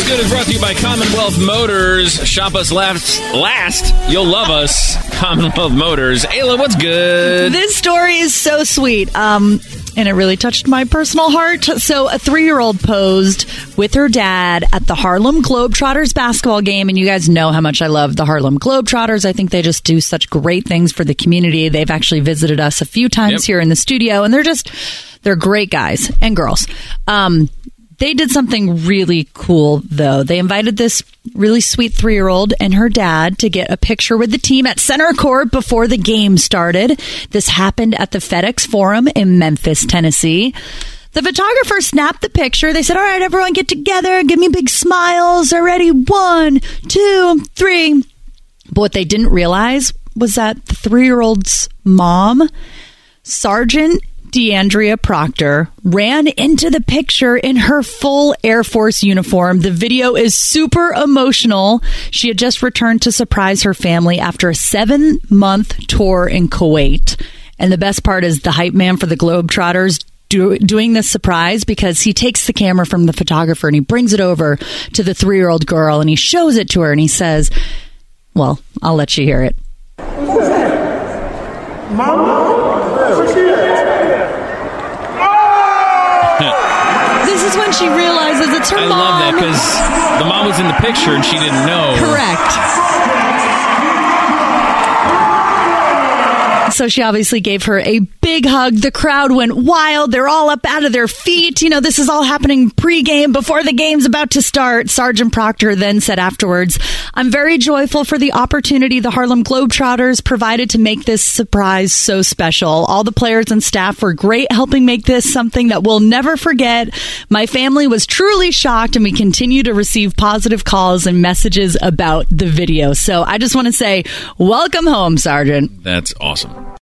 Good is brought to you by Commonwealth Motors. Shop us last. You'll love us. Commonwealth Motors. Ayla, what's good? This story is so sweet. And it really touched my personal heart. So a 3-year-old posed with her dad at the Harlem Globetrotters basketball game. And you guys know how much I love the Harlem Globetrotters. I think they just do such great things for the community. They've actually visited us a few times here in the studio. And they're great guys and girls. They did something really cool, though. They invited this really sweet 3-year-old and her dad to get a picture with the team at center court before the game started. This happened at the FedEx Forum in Memphis, Tennessee. The photographer snapped the picture. They said, all right, everyone get together. Give me big smiles. Already 1, 2, 3. But what they didn't realize was that the 3-year-old's mom, Sergeant DeAndrea Proctor, ran into the picture in her full Air Force uniform. The video is super emotional. She had just returned to surprise her family after a 7-month tour in Kuwait. And the best part is the hype man for the Globetrotters doing this surprise, because he takes the camera from the photographer and he brings it over to the 3-year-old girl and he shows it to her and he says, well, I'll let you hear it. What's that? Mama? What's she at? This is when she realizes it's her mom. I love that because the mom was in the picture and she didn't know. Correct. So she obviously gave her a big hug. The crowd went wild. They're all up out of their feet. You know, this is all happening pregame before the game's about to start. Sergeant Proctor then said afterwards, I'm very joyful for the opportunity the Harlem Globetrotters provided to make this surprise so special. All the players and staff were great helping make this something that we'll never forget. My family was truly shocked, and we continue to receive positive calls and messages about the video. So I just want to say, welcome home, Sergeant. That's awesome.